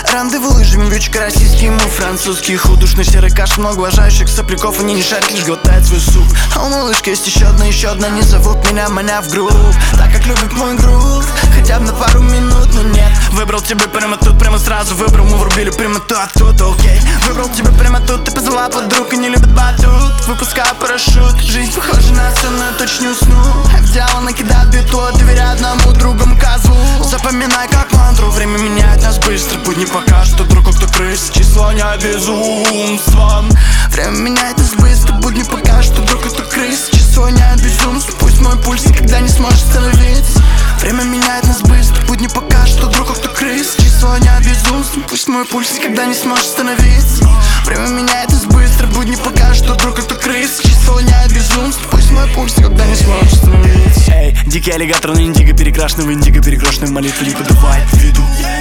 Рандеву лыжами, брючка российский, мув французский. Худушный серый каш, много уважающих сопляков. Они не шарят, лишь глотают свой суп. А у малышки есть еще одна, не зовут меня, маня в грув. Так как любит мой грув, хотя бы на пару минут, но нет. Выбрал тебя прямо тут, прямо сразу выбрал. Мы врубили прямо тут, оттуда, окей. Выбрал тебя прямо тут, ты позвала подруг и не любит батут. Выпускаю парашют, жизнь похожа на сон, но я точно не усну. Взяла, накидаю биту, доверяю одному другому козлу. Запоминай как мантру, время меняет нас быстро. Путь не покажет, что друг, кто крыс, число не безумство. Время меняет нас быстро, путь не покажет, что друг, кто крыс, число не безумство. Пусть мой пульс никогда не сможет остановиться. Время меняет нас быстро, путь не покажет, что друг, кто крыс, число не безумство. Пусть мой пульс никогда не сможет остановиться. Время меняет нас быстро, путь не покажет, что друг, кто крыс, число не безумство. Пусть мой пульс никогда не сможет остановиться. Эй, дикий аллигатор на индиго, перекрашенный в индиго, перекрошенный в молитву, либо давай в виду.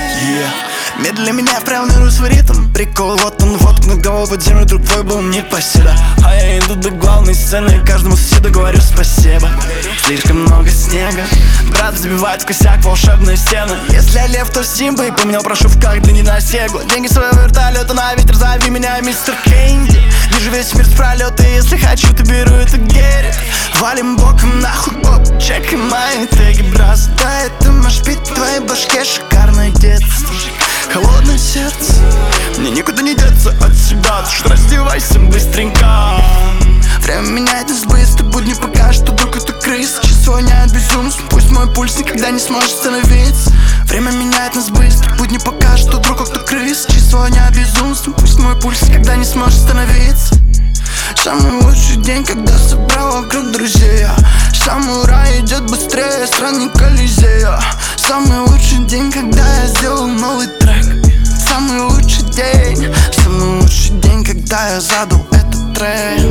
Медленно меня вправо ныру свой ритм. Прикол, вот он, вот над головой под землю, друг твой был не по себе. А я иду до главной сцены, каждому соседу говорю спасибо. Слишком много снега, брат забивает в косяк волшебные стены. Если я лев, то Симба, и поменял прошивках для ненасегла. Деньги своего вертолета на ветер, зови меня мистер Кэнди. Вижу весь мир с пролета, если хочу, то беру это Герри. Валим боком нахуй, оп, чекай мои теги, брат. Да, это машпит в твоей башке, шикарное детство. Холодное сердце, мне никуда не деться от себя, так что раздевайся быстренько. Время меняет нас быстро, будь не покажет, что друг это крыс, число не от безумства. Пусть мой пульс никогда не сможет остановиться. Время меняет нас быстро, будь не покажет, что друг это крыс, число не от безумства. Пусть мой пульс никогда не сможет остановиться. Самый лучший день, когда собрал вокруг друзей. Самый рай идет быстрее, страны Колизея. Самый лучший день, когда я сделал новый трек. Самый лучший день, когда я задал этот трек.